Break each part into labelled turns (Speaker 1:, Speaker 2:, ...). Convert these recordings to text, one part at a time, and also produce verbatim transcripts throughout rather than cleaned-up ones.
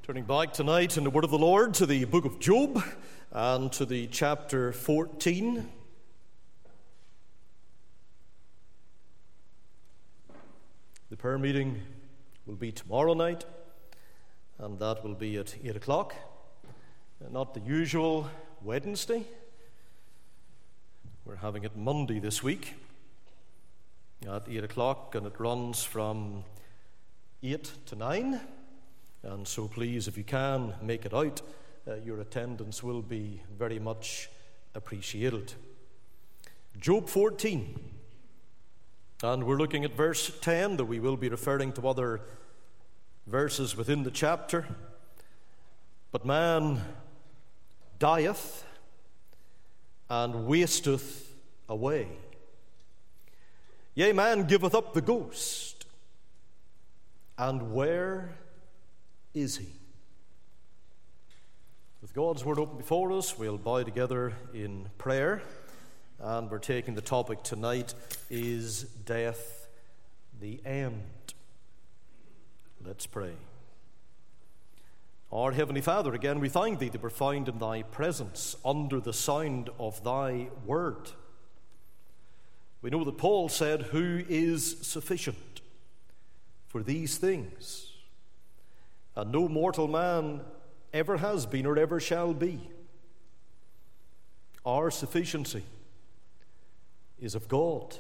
Speaker 1: Turning back tonight in the Word of the Lord to the book of Job and to the chapter fourteen. The prayer meeting will be tomorrow night, and that will be at eight o'clock. Not the usual Wednesday. We're having it Monday this week at eight o'clock, and it runs from eight to nine. And so please, if you can, make it out. Uh, your attendance will be very much appreciated. Job fourteen. And we're looking at verse ten, though we will be referring to other verses within the chapter. But man dieth and wasteth away. Yea, man giveth up the ghost. And where is he? With God's word open before us, we'll bow together in prayer. And we're taking the topic tonight, is death the end? Let's pray. Our Heavenly Father, again we thank Thee that we're found in Thy presence under the sound of Thy word. We know that Paul said, "Who is sufficient for these things?" And no mortal man ever has been or ever shall be. Our sufficiency is of God.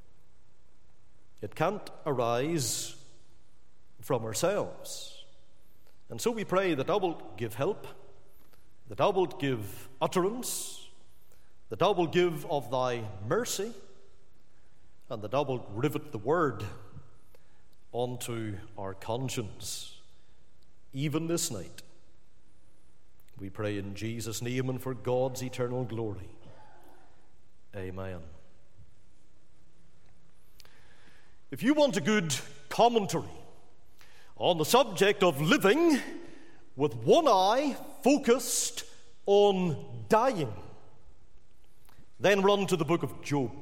Speaker 1: It can't arise from ourselves. And so we pray that Thou wilt give help, that Thou wilt give utterance, that Thou wilt give of Thy mercy, and that Thou wilt rivet the word onto our conscience. Even this night, we pray in Jesus' name and for God's eternal glory. Amen. If you want a good commentary on the subject of living with one eye focused on dying, then run to the book of Job.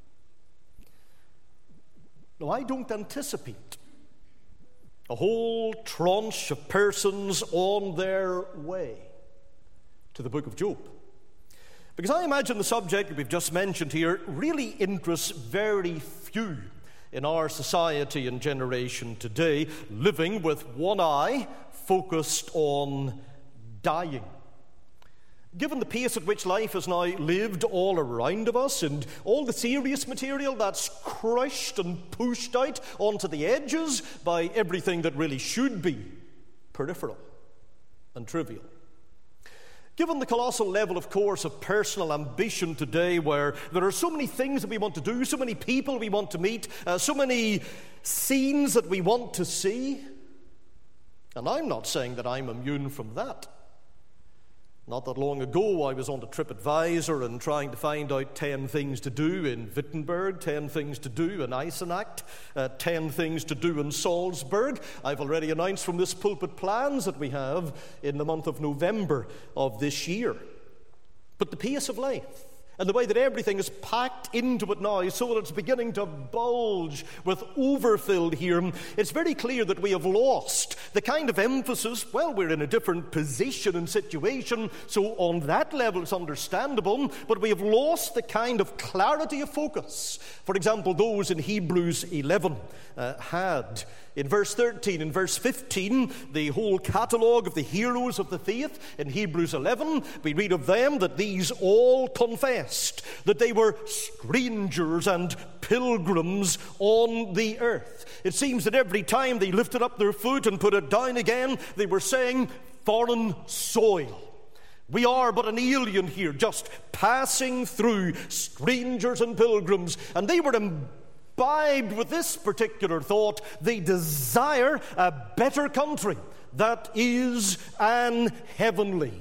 Speaker 1: Now, I don't anticipate a whole tranche of persons on their way to the book of Job, because I imagine the subject that we've just mentioned here really interests very few in our society and generation today, living with one eye focused on dying. Given the pace at which life is now lived all around of us, and all the serious material that's crushed and pushed out onto the edges by everything that really should be peripheral and trivial. Given the colossal level, of course, of personal ambition today, where there are so many things that we want to do, so many people we want to meet, uh, so many scenes that we want to see, and I'm not saying that I'm immune from that. Not that long ago, I was on the TripAdvisor and trying to find out ten things to do in Wittenberg, ten things to do in Eisenach, uh, ten things to do in Salzburg. I've already announced from this pulpit plans that we have in the month of November of this year. But the pace of life and the way that everything is packed into it now, so that it's beginning to bulge with overfilled here, it's very clear that we have lost the kind of emphasis. Well, we're in a different position and situation, so on that level it's understandable, but we have lost the kind of clarity of focus. For example, those in Hebrews eleven uh, had. In verse thirteen and verse fifteen, the whole catalogue of the heroes of the faith. In Hebrews eleven, we read of them that these all confessed that they were strangers and pilgrims on the earth. It seems that every time they lifted up their foot and put it down again, they were saying, foreign soil. We are but an alien here, just passing through, strangers and pilgrims. And they were imbibed with this particular thought: they desire a better country that is an heavenly.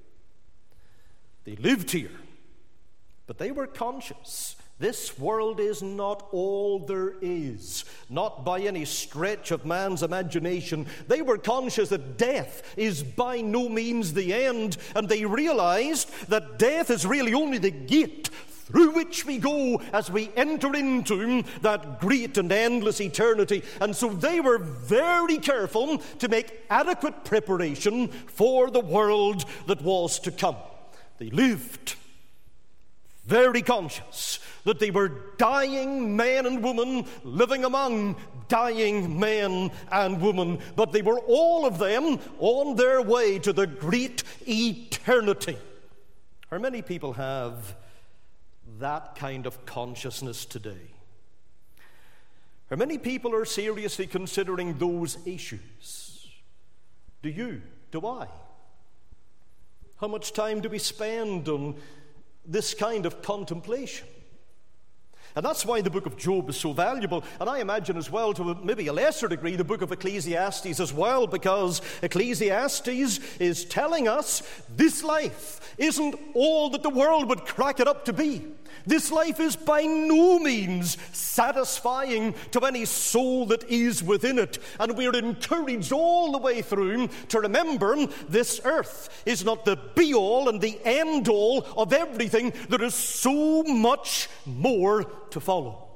Speaker 1: They lived here, but they were conscious this world is not all there is, not by any stretch of man's imagination. They were conscious that death is by no means the end, and they realized that death is really only the gate through which we go as we enter into that great and endless eternity. And so they were very careful to make adequate preparation for the world that was to come. They lived very conscious that they were dying men and women living among dying men and women, but they were all of them on their way to the great eternity. How many people have that kind of consciousness today? How many people are seriously considering those issues? Do you? Do I? How much time do we spend on this kind of contemplation? And that's why the book of Job is so valuable. And I imagine as well, to maybe a lesser degree, the book of Ecclesiastes as well, because Ecclesiastes is telling us this life isn't all that the world would crack it up to be. This life is by no means satisfying to any soul that is within it. And we're encouraged all the way through to remember this earth is not the be-all and the end-all of everything. There is so much more to follow.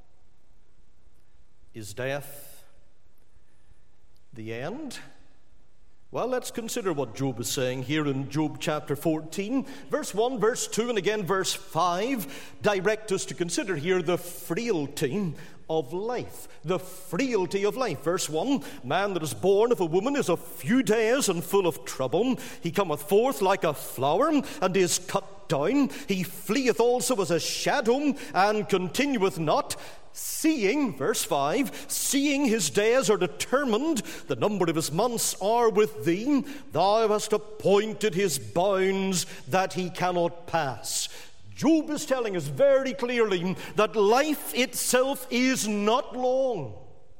Speaker 1: Is death the end? Well, let's consider what Job is saying here in Job chapter fourteen. Verse one, verse two, and again verse five direct us to consider here the frailty of life. The frailty of life. Verse one, man that is born of a woman is of few days and full of trouble. He cometh forth like a flower and is cut down. He fleeth also as a shadow and continueth not. Seeing, verse five, seeing his days are determined, the number of his months are with thee. Thou hast appointed his bounds that he cannot pass. Job is telling us very clearly that life itself is not long.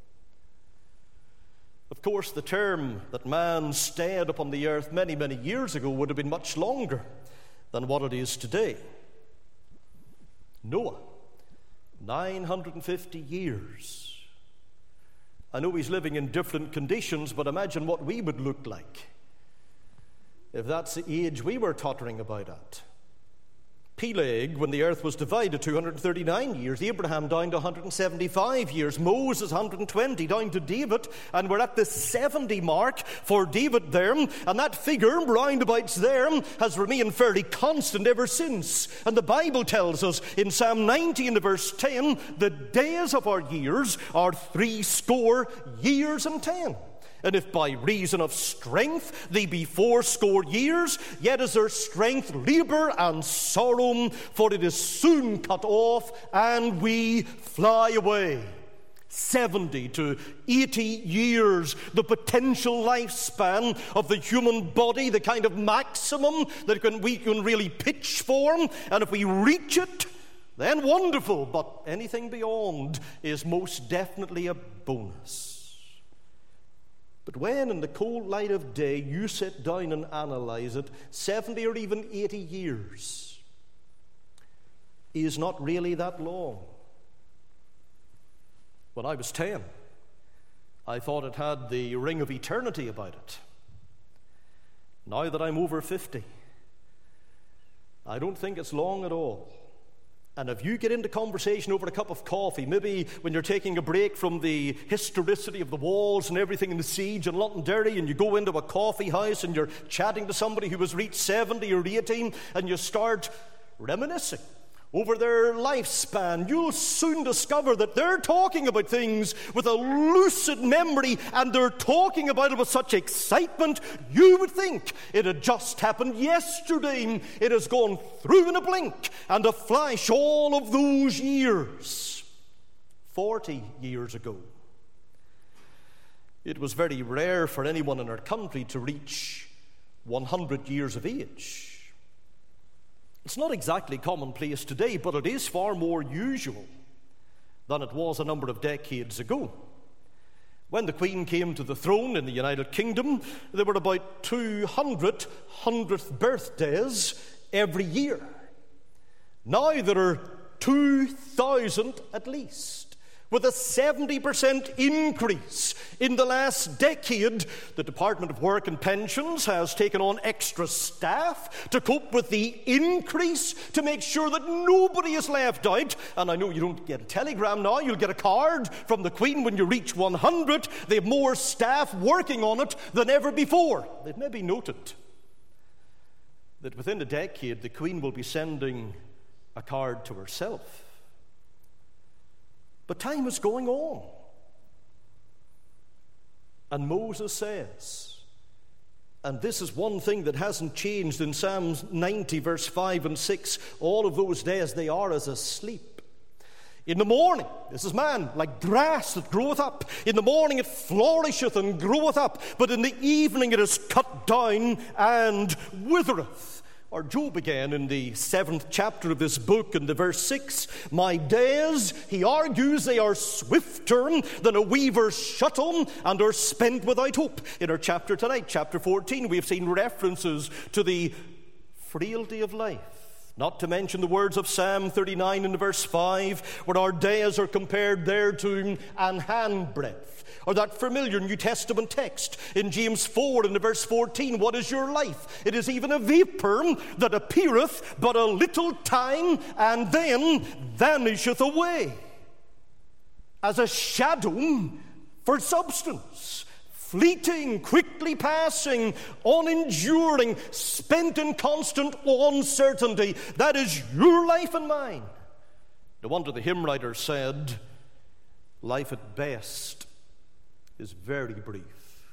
Speaker 1: Of course, the term that man stayed upon the earth many, many years ago would have been much longer than what it is today. Noah, nine hundred fifty years. I know he's living in different conditions, but imagine what we would look like if that's the age we were tottering about at. Peleg, when the earth was divided, two hundred thirty-nine years. Abraham down to one hundred seventy-five years. Moses, one hundred twenty, down to David. And we're at the seventy mark for David there. And that figure, roundabouts there, has remained fairly constant ever since. And the Bible tells us in Psalm ninety and verse ten, the days of our years are three score years and ten. And if by reason of strength they be fourscore years, yet is their strength labour and sorrow, for it is soon cut off, and we fly away. Seventy to eighty years, the potential lifespan of the human body, the kind of maximum that can, we can really pitch for. And if we reach it, then wonderful. But anything beyond is most definitely a bonus. But when in the cold light of day you sit down and analyze it, seventy or even eighty years is not really that long. When I was ten, I thought it had the ring of eternity about it. Now that I'm over fifty, I don't think it's long at all. And if you get into conversation over a cup of coffee, maybe when you're taking a break from the historicity of the walls and everything in the siege in Londonderry, and you go into a coffee house and you're chatting to somebody who has reached seventy or eighty, and you start reminiscing over their lifespan, you'll soon discover that they're talking about things with a lucid memory, and they're talking about it with such excitement, you would think it had just happened yesterday. It has gone through in a blink and a flash all of those years. Forty years ago, it was very rare for anyone in our country to reach one hundred years of age. It's not exactly commonplace today, but it is far more usual than it was a number of decades ago. When the Queen came to the throne in the United Kingdom, there were about two hundred hundredth birthdays every year. Now there are two thousand at least, With a seventy percent increase in the last decade, the Department of Work and Pensions has taken on extra staff to cope with the increase, to make sure that nobody is left out. And I know you don't get a telegram now, you'll get a card from the Queen when you reach one hundred. They have more staff working on it than ever before. They've maybe noted that within a decade, the Queen will be sending a card to herself. But time is going on. And Moses says, and this is one thing that hasn't changed in Psalm ninety, verse five and six, all of those days they are as asleep. In the morning, this is man, like grass that groweth up. In the morning it flourisheth and groweth up, but in the evening it is cut down and withereth. Or Job again in the seventh chapter of this book, in the verse six, my days, he argues, they are swifter than a weaver's shuttle and are spent without hope. In our chapter tonight, chapter fourteen, we have seen references to the frailty of life. Not to mention the words of Psalm thirty-nine in verse five, where our days are compared thereto an handbreadth. Or that familiar New Testament text in James four in the verse fourteen, what is your life? It is even a vapor that appeareth but a little time and then vanisheth away. As a shadow for substance, fleeting, quickly passing, unenduring, spent in constant uncertainty. That is your life and mine. No wonder the hymn writer said, life at best is very brief,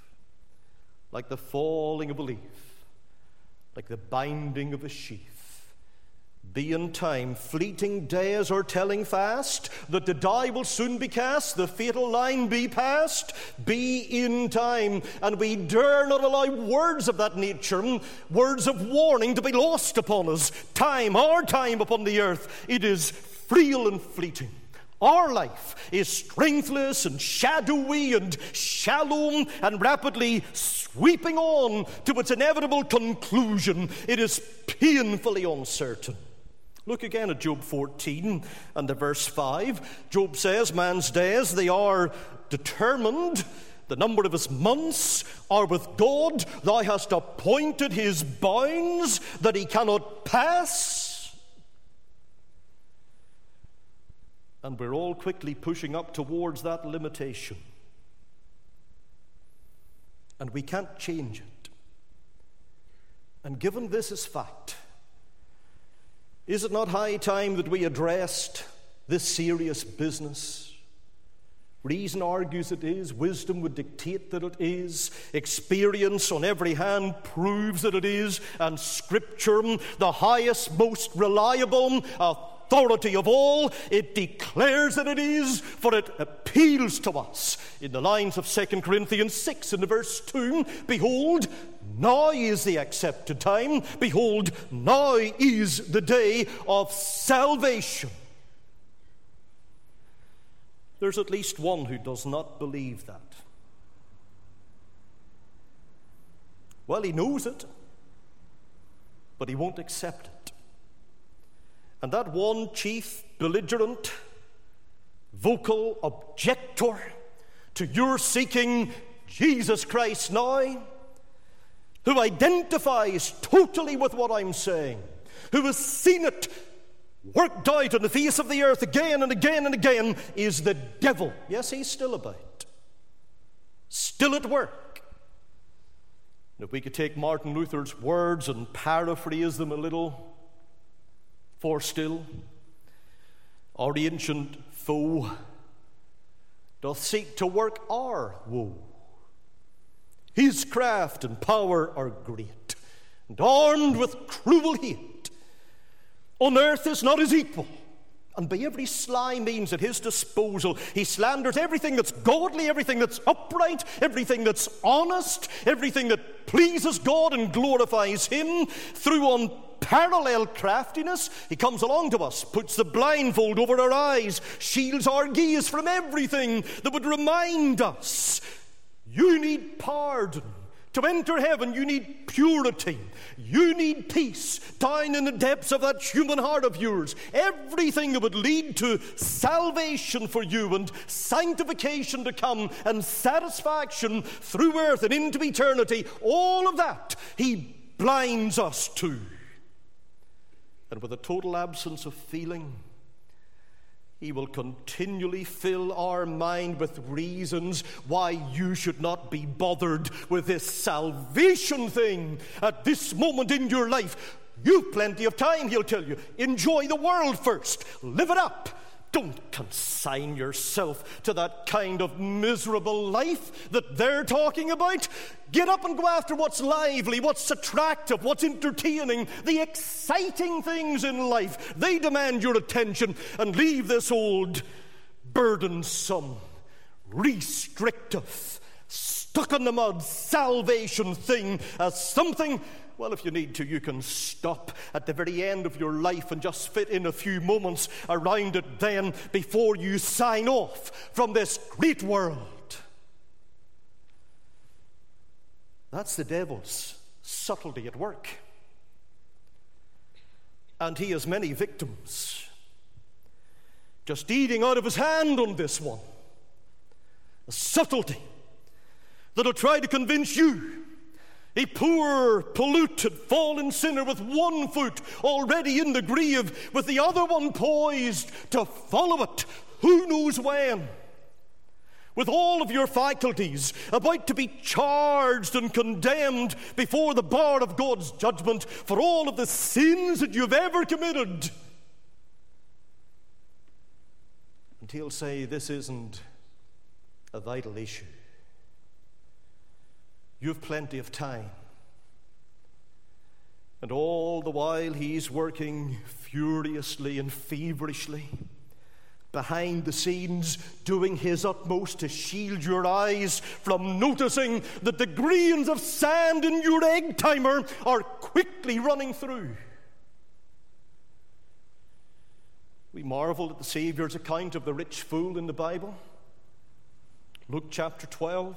Speaker 1: like the falling of a leaf, like the binding of a sheath. Be in time, fleeting days are telling fast, that the die will soon be cast, the fatal line be passed. Be in time, and we dare not allow words of that nature, words of warning, to be lost upon us. Time, our time upon the earth, it is frail and fleeting. Our life is strengthless and shadowy and shallow and rapidly sweeping on to its inevitable conclusion. It is painfully uncertain. Look again at Job fourteen and the verse five. Job says, man's days, they are determined. The number of his months are with God. Thou hast appointed his bounds that he cannot pass. And we're all quickly pushing up towards that limitation. And we can't change it. And given this as fact, is it not high time that we addressed this serious business? Reason argues it is. Wisdom would dictate that it is. Experience on every hand proves that it is. And Scripture, the highest, most reliable authority of all, it declares that it is, for it appeals to us. In the lines of Second Corinthians six in the verse two, behold, now is the accepted time. Behold, now is the day of salvation. There's at least one who does not believe that. Well, he knows it, but he won't accept it. And that one chief belligerent, vocal objector to your seeking Jesus Christ now, who identifies totally with what I'm saying, who has seen it worked out on the face of the earth again and again and again, is the devil. Yes, he's still about, still at work. And if we could take Martin Luther's words and paraphrase them a little, for still our ancient foe doth seek to work our woe. His craft and power are great, and armed with cruel hate. On earth is not his equal, and by every sly means at his disposal he slanders everything that's godly, everything that's upright, everything that's honest, everything that pleases God and glorifies him. Through unparalleled craftiness, he comes along to us, puts the blindfold over our eyes, shields our gaze from everything that would remind us, you need pardon, To enter heaven, you need purity. You need peace down in the depths of that human heart of yours. Everything that would lead to salvation for you and sanctification to come and satisfaction through earth and into eternity, all of that he blinds us to. And with a total absence of feeling, he will continually fill our mind with reasons why you should not be bothered with this salvation thing at this moment in your life. You've plenty of time, he'll tell you. Enjoy the world first. Live it up. Don't consign yourself to that kind of miserable life that they're talking about. Get up and go after what's lively, what's attractive, what's entertaining, the exciting things in life. They demand your attention, and leave this old burdensome, restrictive, stuck in the mud salvation thing as something. Well, if you need to, you can stop at the very end of your life and just fit in a few moments around it then before you sign off from this great world. That's the devil's subtlety at work. And he has many victims. Just eating out of his hand on this one. A subtlety that'll try to convince you, a poor, polluted, fallen sinner with one foot already in the grave, with the other one poised to follow it, who knows when. With all of your faculties about to be charged and condemned before the bar of God's judgment for all of the sins that you've ever committed. And he'll say, this isn't a vital issue. You've plenty of time. And all the while he's working furiously and feverishly behind the scenes, doing his utmost to shield your eyes from noticing that the grains of sand in your egg timer are quickly running through. We marvel at the Savior's account of the rich fool in the Bible. Luke chapter twelve.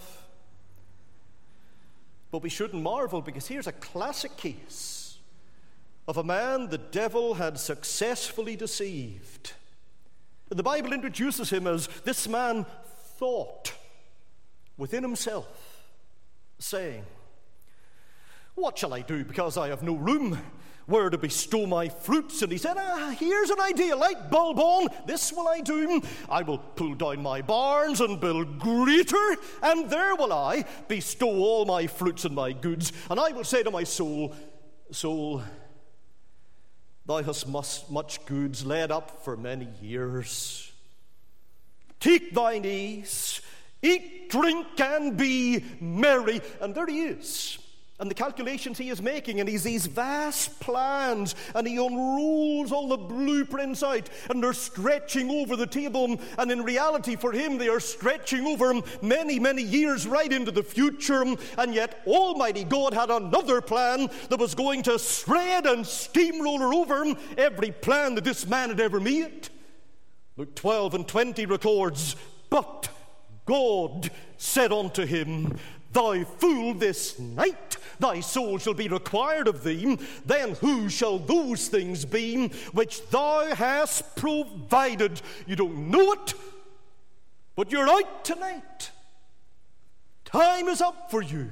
Speaker 1: But we shouldn't marvel, because here's a classic case of a man the devil had successfully deceived. And the Bible introduces him as this man thought within himself, saying, what shall I do, because I have no room where to bestow my fruits? And he said, ah, here's an idea, light bulb on, this will I do. I will pull down my barns and build greater, and there will I bestow all my fruits and my goods. And I will say to my soul, soul, thou hast much goods laid up for many years. Take thine ease, eat, drink, and be merry. And there he is. And the calculations he is making, and he's these vast plans, and he unrolls all the blueprints out, and they're stretching over the table, and in reality for him they are stretching over many, many years right into the future. And yet Almighty God had another plan that was going to shred and steamroller over every plan that this man had ever made. Luke twelve and twenty records, but God said unto him, thou fool, this night thy soul shall be required of thee. Then who shall those things be which thou hast provided? You don't know it, but you're out tonight. Time is up for you.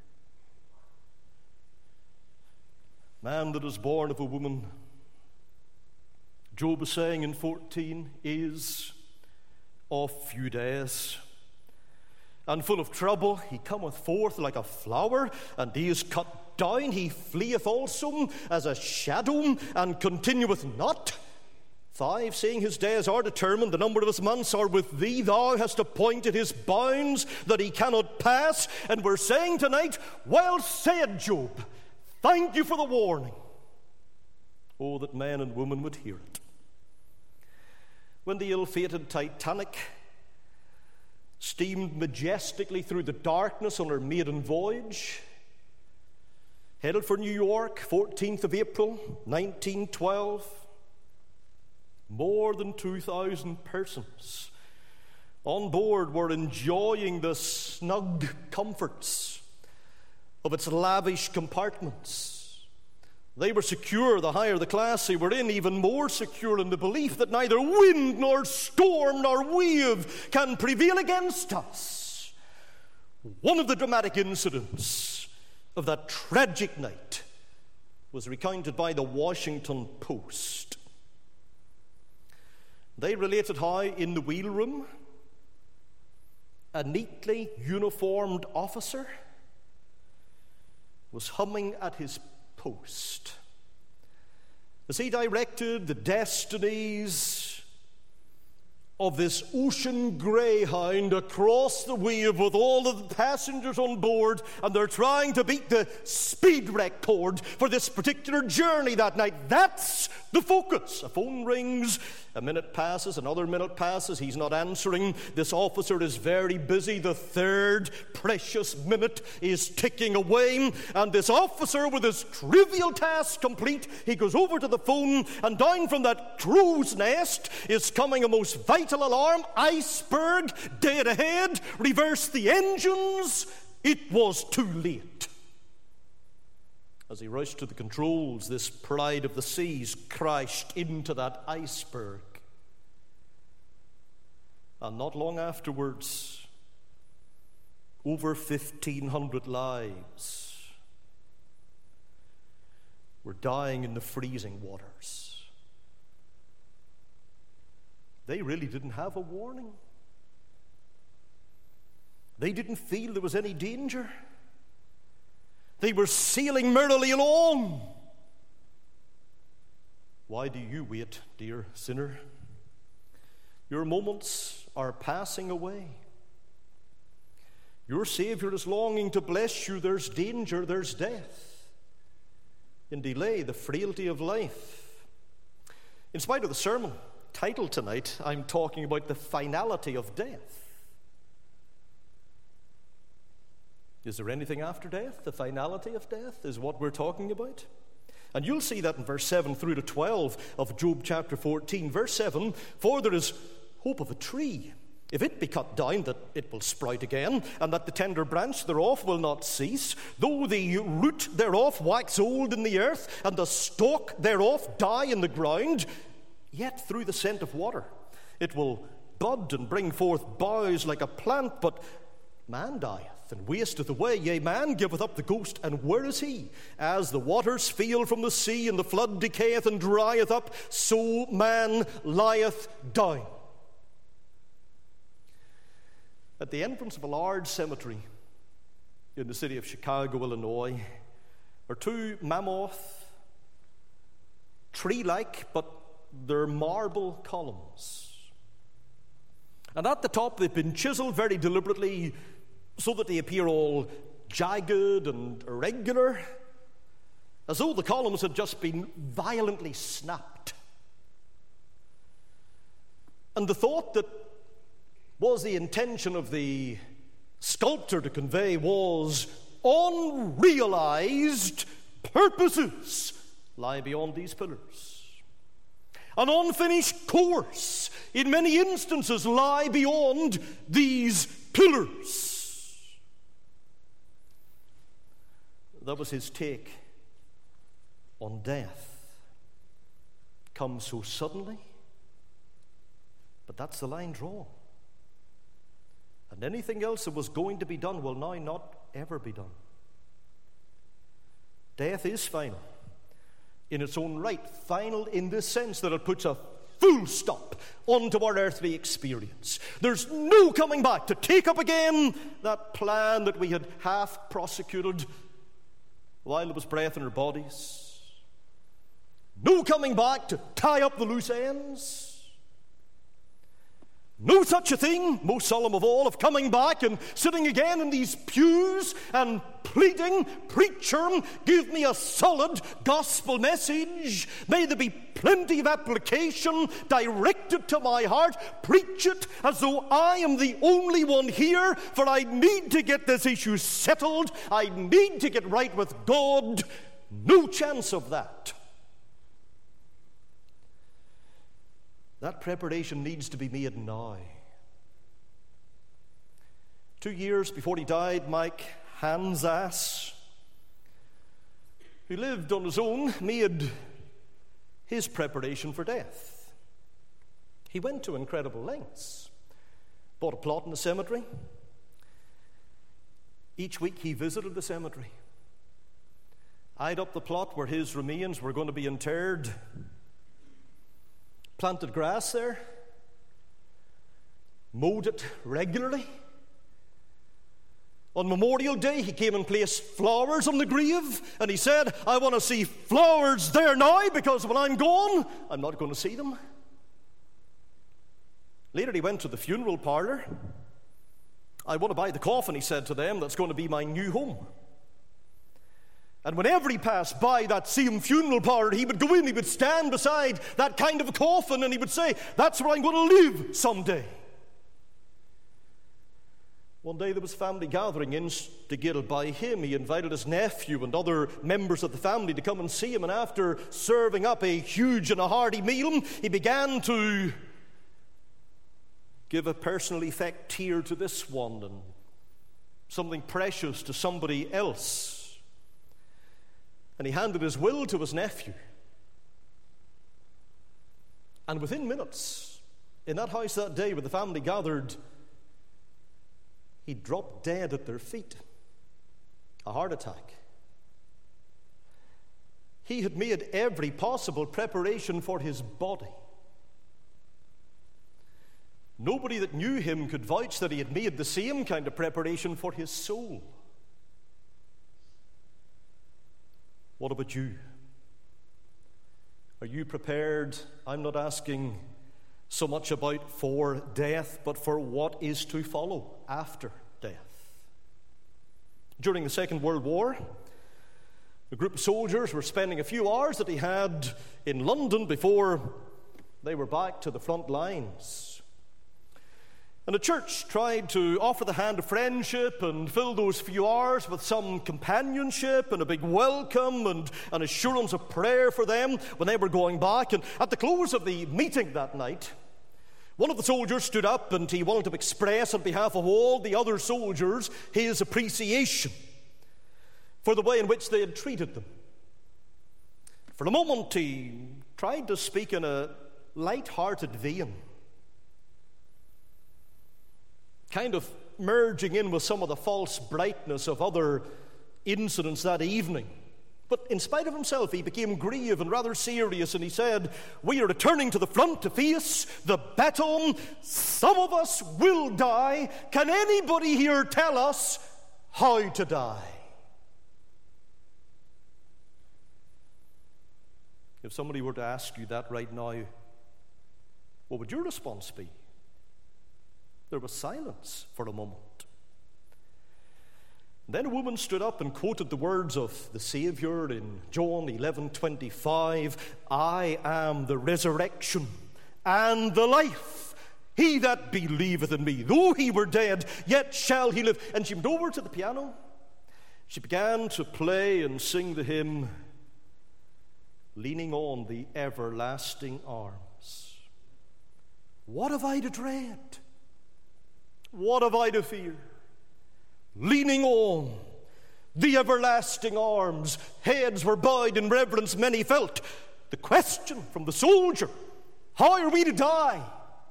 Speaker 1: Man that is born of a woman, Job is saying in fourteen, is of few days. And full of trouble, he cometh forth like a flower, and he is cut down. He fleeth also as a shadow, and continueth not. Five, saying his days are determined, the number of his months are with thee. Thou hast appointed his bounds that he cannot pass. And we're saying tonight, well said, Job. Thank you for the warning. Oh, that man and woman would hear it. When the ill-fated Titanic steamed majestically through the darkness on her maiden voyage, headed for New York, fourteenth of April, nineteen twelve, more than two thousand persons on board were enjoying the snug comforts of its lavish compartments. They were secure the higher the class they were in, even more secure in the belief that neither wind nor storm nor wave can prevail against us. One of the dramatic incidents of that tragic night was recounted by the Washington Post. They related how in the wheelroom, a neatly uniformed officer was humming at his post as he directed the destinies of this ocean greyhound across the wave with all of the passengers on board, and they're trying to beat the speed record for this particular journey that night. That's the focus. A phone rings, a minute passes, another minute passes, he's not answering. This officer is very busy. The third precious minute is ticking away, and this officer, with his trivial task complete, he goes over to the phone, and down from that crow's nest is coming a most vital alarm. Iceberg, dead ahead, reverse the engines. It was too late. As he rushed to the controls, this pride of the seas crashed into that iceberg. And not long afterwards, over fifteen hundred lives were dying in the freezing waters. They really didn't have a warning. They didn't feel there was any danger. They were sailing merrily along. Why do you wait, dear sinner? Your moments are passing away. Your Savior is longing to bless you. There's danger, there's death. In delay, the frailty of life. In spite of the sermon title tonight, I'm talking about the finality of death. Is there anything after death? The finality of death is what we're talking about. And you'll see that in verse seven through to twelve of Job chapter fourteen. Verse seven, for there is hope of a tree. If it be cut down, that it will sprout again, and that the tender branch thereof will not cease. Though the root thereof wax old in the earth, and the stalk thereof die in the ground, yet through the scent of water it will bud and bring forth boughs like a plant. But man dieth and wasteth away, yea, man giveth up the ghost, and where is he? As the waters fail from the sea, and the flood decayeth and drieth up, so man lieth down. At the entrance of a large cemetery in the city of Chicago, Illinois, are two mammoth, tree-like, but they're marble columns. And at the top they've been chiseled very deliberately so that they appear all jagged and irregular, as though the columns had just been violently snapped. And the thought that was the intention of the sculptor to convey was unrealized purposes lie beyond these pillars. An unfinished course in many instances lie beyond these pillars. That was his take on death. It comes so suddenly, but that's the line drawn. And anything else that was going to be done will now not ever be done. Death is final in its own right, final in the sense that it puts a full stop onto our earthly experience. There's no coming back to take up again that plan that we had half prosecuted while there was breath in our bodies. No coming back to tie up the loose ends. No such a thing, most solemn of all, of coming back and sitting again in these pews and pleading, preacher, give me a solid gospel message. May there be plenty of application directed to my heart. Preach it as though I am the only one here, for I need to get this issue settled. I need to get right with God. No chance of that. That preparation needs to be made now. Two years before he died, Mike Hansass who lived on his own, made his preparation for death. He went to incredible lengths. Bought a plot in the cemetery. Each week he visited the cemetery, eyed up the plot where his remains were going to be interred, planted grass there, mowed it regularly. On Memorial Day, he came and placed flowers on the grave, and he said, I want to see flowers there now, because when I'm gone, I'm not going to see them. Later, he went to the funeral parlor. I want to buy the coffin, he said to them, that's going to be my new home. And whenever he passed by that same funeral parlor, he would go in, he would stand beside that kind of a coffin, and he would say, that's where I'm going to live someday. One day there was a family gathering instigated by him. He invited his nephew and other members of the family to come and see him, and after serving up a huge and a hearty meal, he began to give a personal effect tear to this one and something precious to somebody else. And he handed his will to his nephew. And within minutes, in that house that day where the family gathered, he dropped dead at their feet. A heart attack. He had made every possible preparation for his body. Nobody that knew him could vouch that he had made the same kind of preparation for his soul. What about you? Are you prepared? I'm not asking so much about for death, but for what is to follow after death. During the Second World War, a group of soldiers were spending a few hours that he had in London before they were back to the front lines. And the church tried to offer the hand of friendship and fill those few hours with some companionship and a big welcome and an assurance of prayer for them when they were going back. And at the close of the meeting that night, one of the soldiers stood up and he wanted to express on behalf of all the other soldiers his appreciation for the way in which they had treated them. For a moment, he tried to speak in a light-hearted vein, kind of merging in with some of the false brightness of other incidents that evening. But in spite of himself, he became grave and rather serious, and he said, we are returning to the front to face the battle. Some of us will die. Can anybody here tell us how to die? If somebody were to ask you that right now, what would your response be? There was silence for a moment. Then a woman stood up and quoted the words of the Savior in John eleven twenty-five, I am the resurrection and the life. He that believeth in me, though he were dead, yet shall he live. And she went over to the piano. She began to play and sing the hymn, Leaning on the Everlasting Arms. What have I to dread? What have I to fear? Leaning on the everlasting arms. Heads were bowed in reverence, many felt. The question from the soldier, how are we to die?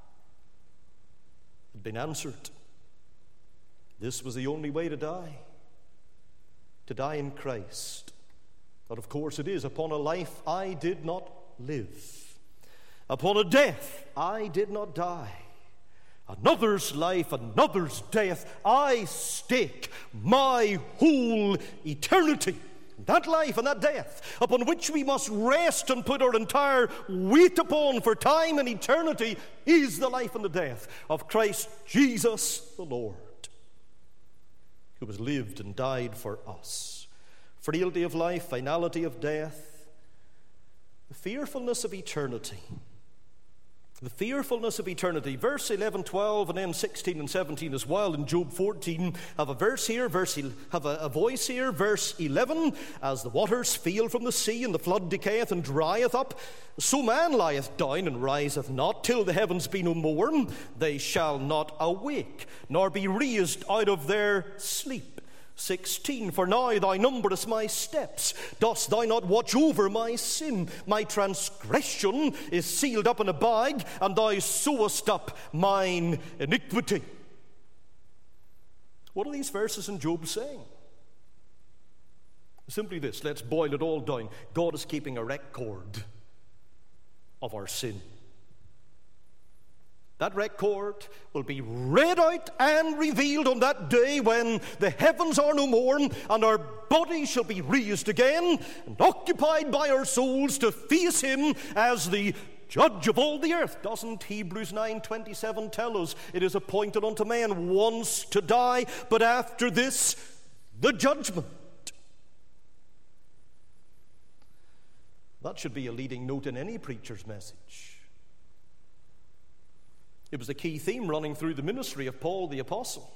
Speaker 1: Had been answered. This was the only way to die. To die in Christ. But of course it is upon a life I did not live. Upon a death I did not die. Another's life, another's death, I stake my whole eternity. That life and that death, upon which we must rest and put our entire weight upon for time and eternity, is the life and the death of Christ Jesus the Lord, who has lived and died for us. Frailty of life, finality of death, the fearfulness of eternity. The fearfulness of eternity. Verse eleven, twelve, and then sixteen and seventeen as well in Job fourteen have a verse here, verse have a, a voice here. Verse eleven, as the waters fail from the sea, and the flood decayeth and drieth up, so man lieth down and riseth not, till the heavens be no more. They shall not awake, nor be raised out of their sleep. sixteen, for now thou numberest my steps. Dost thou not watch over my sin? My transgression is sealed up in a bag, and thou sewest up mine iniquity. What are these verses in Job saying? Simply this, let's boil it all down. God is keeping a record of our sin. That record will be read out and revealed on that day when the heavens are no more and our bodies shall be raised again and occupied by our souls to face him as the judge of all the earth. Doesn't Hebrews nine twenty-seven tell us it is appointed unto man once to die, but after this, the judgment? That should be a leading note in any preacher's message. It was a key theme running through the ministry of Paul the Apostle.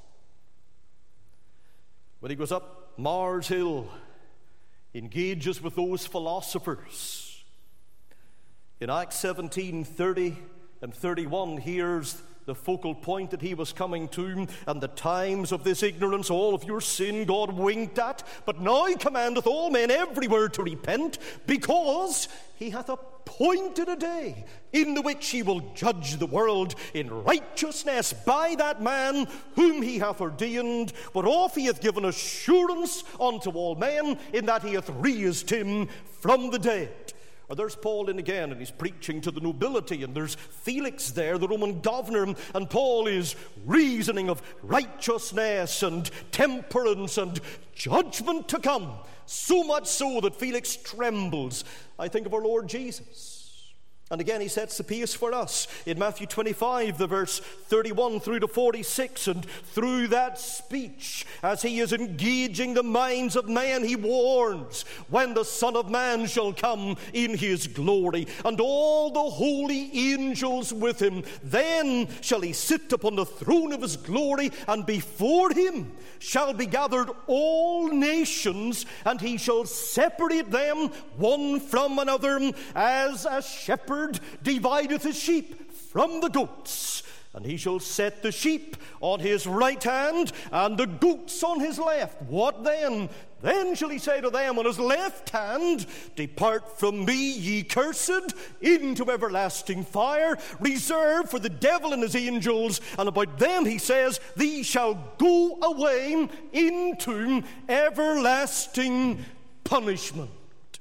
Speaker 1: When he goes up Mars Hill, he engages with those philosophers. In Acts seventeen, thirty and thirty-one, here's the focal point that he was coming to. And the times of this ignorance, all of your sin, God winked at. But now he commandeth all men everywhere to repent, because he hath appointed a day in the which he will judge the world in righteousness by that man whom he hath ordained, whereof he hath given assurance unto all men, in that he hath raised him from the dead. Or there's Paul in again, and he's preaching to the nobility, and there's Felix there, the Roman governor, and Paul is reasoning of righteousness and temperance and judgment to come, so much so that Felix trembles. I think of our Lord Jesus. And again, he sets the pace for us in Matthew twenty-five, the verse thirty-one through to forty-six. And through that speech, as he is engaging the minds of man, he warns, when the Son of Man shall come in his glory, and all the holy angels with him, then shall he sit upon the throne of his glory, and before him shall be gathered all nations, and he shall separate them one from another, as a shepherd divideth his sheep from the goats. And he shall set the sheep on his right hand and the goats on his left. What then? Then shall he say to them on his left hand, Depart from me, ye cursed, into everlasting fire, reserved for the devil and his angels. And about them he says, These shall go away into everlasting punishment.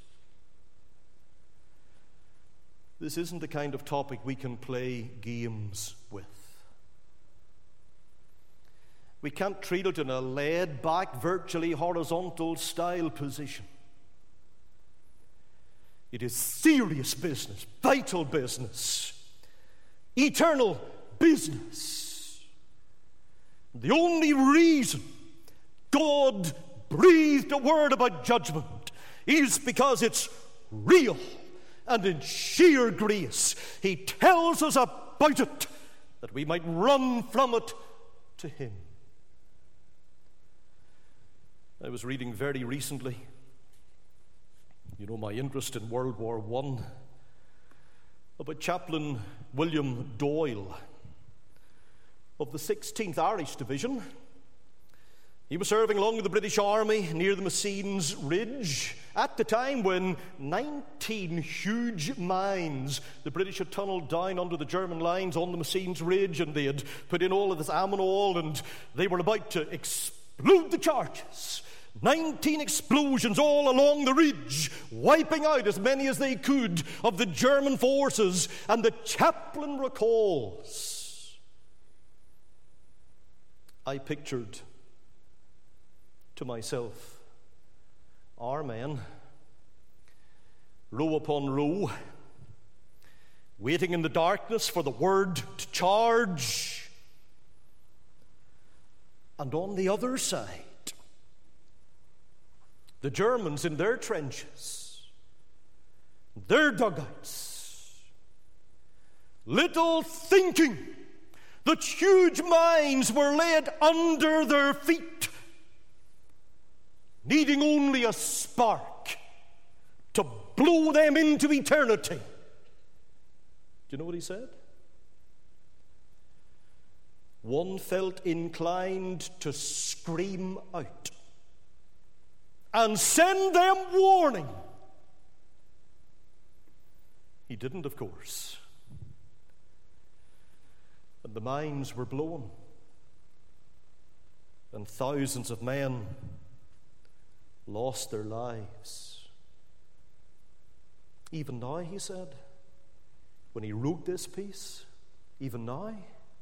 Speaker 1: This isn't the kind of topic we can play games with. We can't treat it in a laid-back, virtually horizontal style position. It is serious business, vital business, eternal business. The only reason God breathed a word about judgment is because it's real. And in sheer grace, he tells us about it, that we might run from it to him. I was reading very recently, you know my interest in World War One, about Chaplain William Doyle of the sixteenth Irish Division. He was serving along with the British Army near the Messines Ridge at the time when nineteen huge mines, the British had tunneled down under the German lines on the Messines Ridge, and they had put in all of this ammonol, and they were about to explode the charges. nineteen explosions all along the ridge, wiping out as many as they could of the German forces. And the chaplain recalls, I pictured to myself our men, row upon row, waiting in the darkness for the word to charge. And on the other side, the Germans in their trenches, their dugouts, little thinking that huge mines were laid under their feet, needing only a spark to blow them into eternity. Do you know what he said? One felt inclined to scream out, and send them warning. He didn't, of course. And the mines were blown, and thousands of men lost their lives. Even now, he said, when he wrote this piece, even now,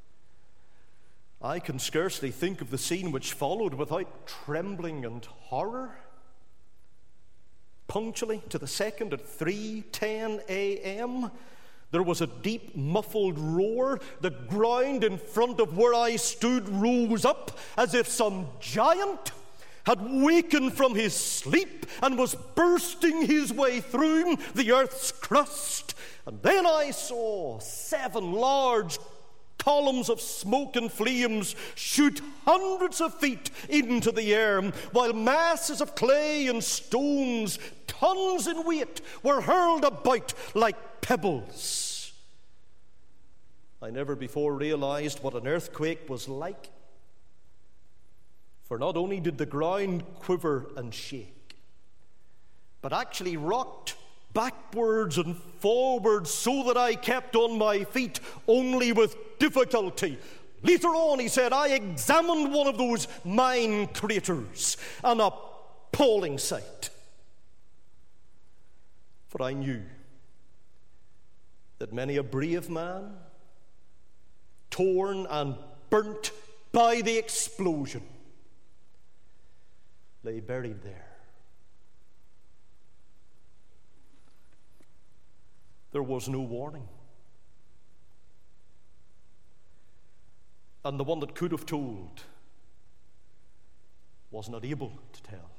Speaker 1: I can scarcely think of the scene which followed without trembling and horror. Punctually to the second at three ten a.m., there was a deep, muffled roar. The ground in front of where I stood rose up as if some giant had wakened from his sleep and was bursting his way through the earth's crust. And then I saw seven large columns of smoke and flames shoot hundreds of feet into the air, while masses of clay and stones, tons in weight, were hurled about like pebbles. I never before realized what an earthquake was like. For not only did the ground quiver and shake, but actually rocked backwards and forwards so that I kept on my feet only with difficulty. Later on, he said, I examined one of those mine craters, an appalling sight. For I knew that many a brave man, torn and burnt by the explosion, lay buried there. There was no warning. And the one that could have told was not able to tell.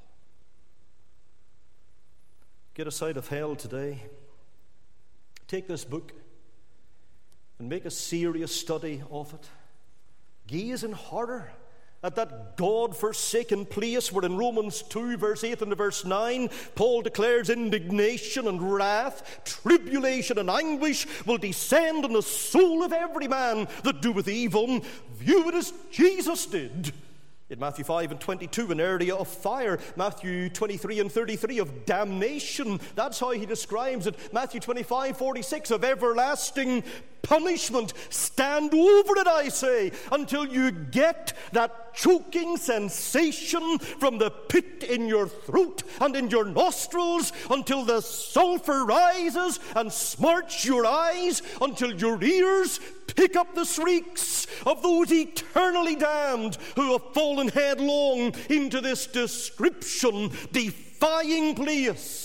Speaker 1: Get us out of hell today. Take this book and make a serious study of it. Gaze in horror at that God-forsaken place where in Romans two, verse eight and verse nine, Paul declares indignation and wrath, tribulation and anguish will descend on the soul of every man that doeth evil. View it as Jesus did. In Matthew five and twenty-two, an area of fire. Matthew twenty-three and thirty-three, of damnation. That's how he describes it. Matthew twenty-five, forty-six, of everlasting punishment. Stand over it, I say, until you get that choking sensation from the pit in your throat and in your nostrils, until the sulfur rises and smarts your eyes, until your ears pick up the shrieks of those eternally damned who have fallen headlong into this description defying place.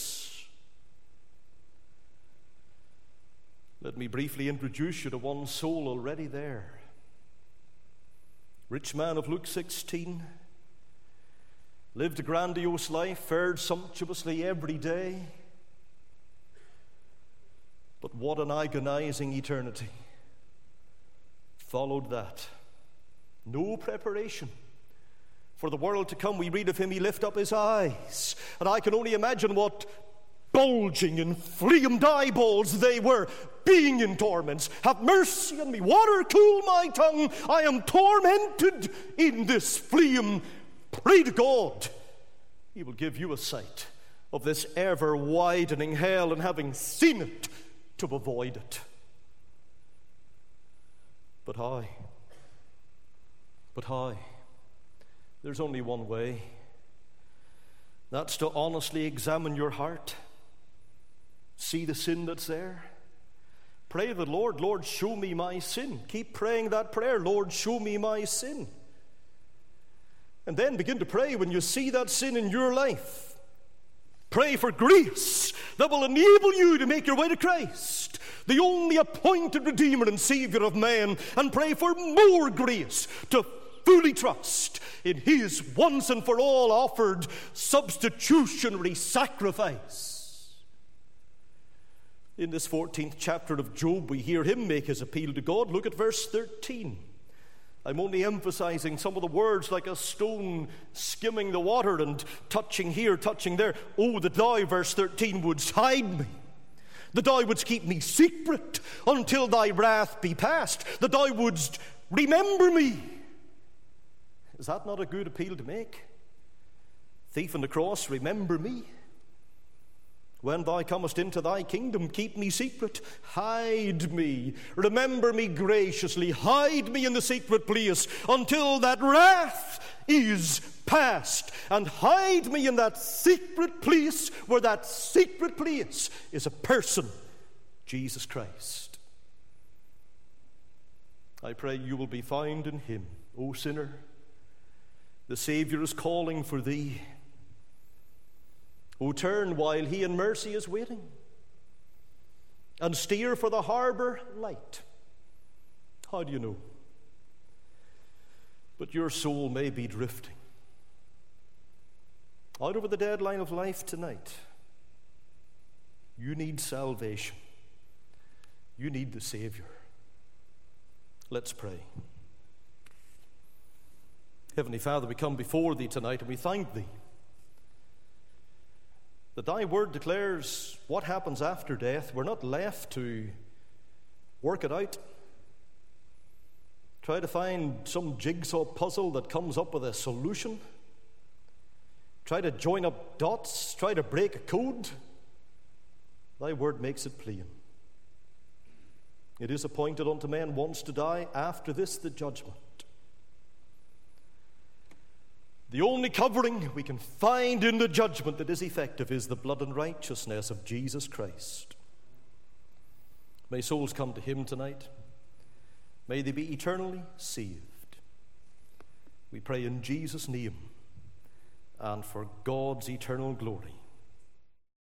Speaker 1: Let me briefly introduce you to one soul already there. Rich man of Luke sixteen, lived a grandiose life, fared sumptuously every day. But what an agonizing eternity followed that. No preparation for the world to come. We read of him, he lifted up his eyes, and I can only imagine what bulging, inflamed eyeballs they were, being in torments. Have mercy on me, water cool my tongue, I am tormented in this flame. Pray to God, he will give you a sight of this ever widening hell, and having seen it, to avoid it. But how? But how? There's only one way. That's to honestly examine your heart. See the sin that's there. Pray the Lord, Lord, show me my sin. Keep praying that prayer, Lord, show me my sin. And then begin to pray when you see that sin in your life. Pray for grace that will enable you to make your way to Christ, the only appointed Redeemer and Savior of man, and pray for more grace to fully trust in his once and for all offered substitutionary sacrifice. In this fourteenth chapter of Job, we hear him make his appeal to God. Look at verse thirteen. I'm only emphasizing some of the words, like a stone skimming the water and touching here, touching there. Oh, that thou, verse thirteen, wouldst hide me, that thou wouldst keep me secret until thy wrath be past, that thou wouldst remember me. Is that not a good appeal to make? Thief on the cross, remember me. When thou comest into thy kingdom, keep me secret. Hide me. Remember me graciously. Hide me in the secret place until that wrath is past. And hide me in that secret place, where that secret place is a person, Jesus Christ. I pray you will be found in him, O sinner. The Savior is calling for thee. O turn while he in mercy is waiting, and steer for the harbor light. How do you know? But your soul may be drifting out over the deadline of life tonight. You need salvation. You need the Savior. Let's pray. Heavenly Father, we come before thee tonight and we thank thee that thy word declares what happens after death. We're not left to work it out, try to find some jigsaw puzzle that comes up with a solution, try to join up dots, try to break a code. Thy word makes it plain. It is appointed unto men once to die, after this the judgment. The only covering we can find in the judgment that is effective is the blood and righteousness of Jesus Christ. May souls come to him tonight. May they be eternally saved. We pray in Jesus' name and for God's eternal glory.